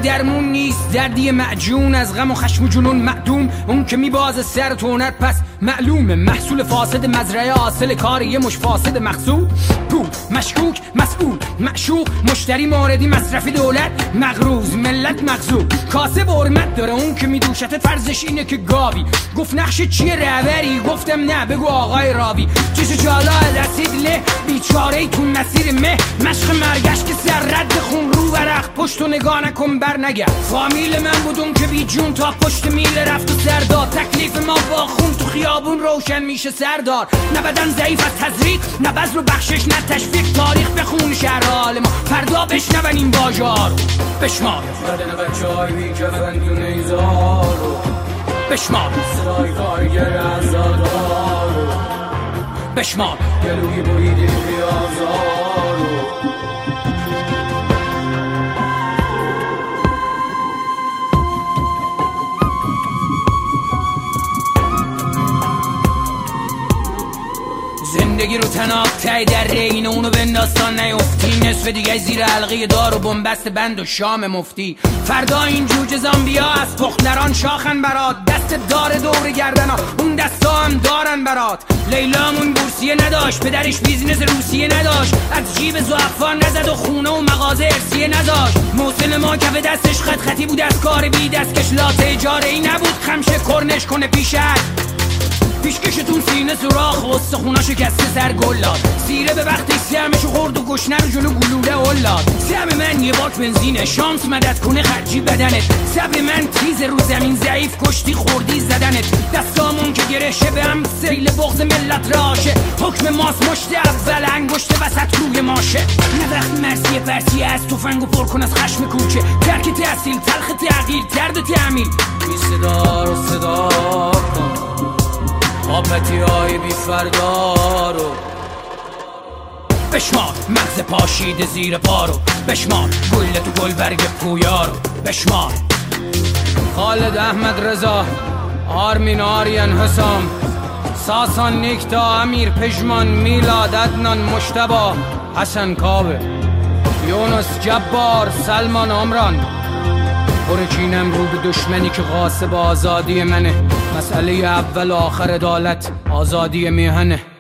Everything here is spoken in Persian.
درمون نیست، دردی معجون از غم و خشم و جنون معدوم. اون که میبازه سر تونت پس معلومه محصول فاسد مزرعه، حاصل کار یه مش فاسد مقصود. پول مشکوک مسئول معشوق مشتری موردی مصرفی دولت مغروز ملت مغزوب. کاسه برمت داره اون که میدوشته فرضش اینه که گاوی. گفت نقش چیه رهبری؟ گفتم نه بگو آقای راوی. چشو جالا رسید له بیچاره ای تو مسیر مه، مشق مرگش که سر رد خون رو ورق پشت و نگاه نکن بر نگرد. فامیل من بودم که بی جون تا پشت میل رفت و سردار. تکلیف ما با خون تو خیابون روشن میشه سردار. نه بدن ضعیف از تزریق نه بذر و بخشش نه تشویق. تاریخ بخون شهر حال ما فردا بشنون این باجار. بشمار بدن بچه های بی کفن تو نیزارو، بشمار صدای کارگر ازادارو، بشمار گلوی بریده بیازارو. زندگی رو تناب تای در رین اونو بنداستان نیفتی. نصف دیگه زیر حلقه دار و بنبست بند و شام مفتی. فردا این جوجه زامبیا از پختران شاخن برات. دست دار دور گردنا اون دستا هم دارن برات. لیلامون بورسیه نداشت پدرش بیزینس روسیه نداشت. از جیب زعفان نزد و خونه و مغازه ارسیه نداشت. محسن ما کف دستش خط خطی بود از کار بی دستکش. لاته اجاره ای نبود خمشه کرنش کنه پیشت. پیشکشتون سینه سوراخ و استخونا شکسته سر گلاد. سیره به وقتی سهمشو خورد و گشنه رو جلو گلوله اولاد. سهم من یه باک بنزینه شانس مدد کنه خرجی بدنت. صبر من تیز رو زمین ضعیف کشتی خوردی زدنت. دستامون که گره شه به هم سیل بغض ملت راشه. حکم ماس مشت اول انگشت وسط روی ماشه. نه وقت مرسی پرسی از توفنگو پر کن از خشم کوچه. ترک تحصیل تلخ تغییر درد تعمیل. بی صدا رو صدا کن آپتی های بی فردارو. بشمار مغز پاشیده زیر پارو. بشمار گل تو گل برگ پویارو. بشمار خالد احمد رضا آرمین آریان حسام ساسان نیکتا امیر پژمان میلاد عدنان مجتبی حسن کاوه یونس جبار سلمان عمران. برچینم رو به دشمنی که غاصب آزادی منه. مسئله اول و آخر عدالت آزادی میهنه.